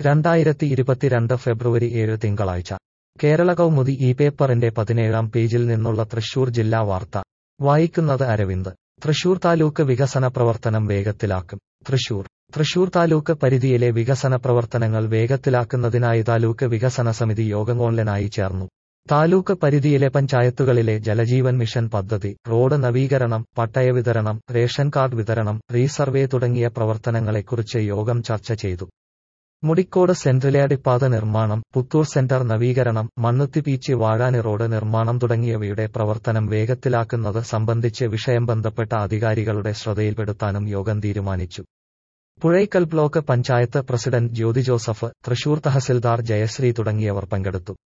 2022 ഫെബ്രുവരി 7 തിങ്കളാഴ്ച കേരള കൗമുദി ഈ പേപ്പറിന്റെ 17-ാം പേജിൽ നിന്നുള്ള തൃശൂർ ജില്ലാ വാർത്ത വായിക്കുന്നത് അരവിന്ദ്. തൃശൂർ താലൂക്ക് വികസന പ്രവർത്തനം വേഗത്തിലാക്കും. തൃശൂർ താലൂക്ക് പരിധിയിലെ വികസന പ്രവർത്തനങ്ങൾ വേഗത്തിലാക്കുന്നതിനായി താലൂക്ക് വികസന സമിതി യോഗം ഓൺലൈനായി ചേർന്നു. താലൂക്ക് പരിധിയിലെ പഞ്ചായത്തുകളിലെ ജലജീവൻ മിഷൻ പദ്ധതി, റോഡ് നവീകരണം, പട്ടയ വിതരണം, റേഷൻ കാർഡ് വിതരണം, റീസർവേ തുടങ്ങിയ പ്രവർത്തനങ്ങളെക്കുറിച്ച് യോഗം ചർച്ച ചെയ്തു. മുടിക്കോട് സെൻട്രൽ അടിപ്പാത നിർമ്മാണം, പുത്തൂർ സെന്റർ നവീകരണം, മണ്ണുത്തി ബീച്ച് വാഴാനി റോഡ് നിർമ്മാണം തുടങ്ങിയവയുടെ പ്രവർത്തനം വേഗത്തിലാക്കുന്നത് സംബന്ധിച്ച് വിഷയം ബന്ധപ്പെട്ട അധികാരികളുടെ ശ്രദ്ധയിൽപ്പെടുത്താനും യോഗം തീരുമാനിച്ചു. പുഴയ്ക്കൽ ബ്ലോക്ക് പഞ്ചായത്ത് പ്രസിഡന്റ് ജ്യോതി ജോസഫ്, തൃശൂർ തഹസിൽദാർ ജയശ്രീ തുടങ്ങിയവർ പങ്കെടുത്തു.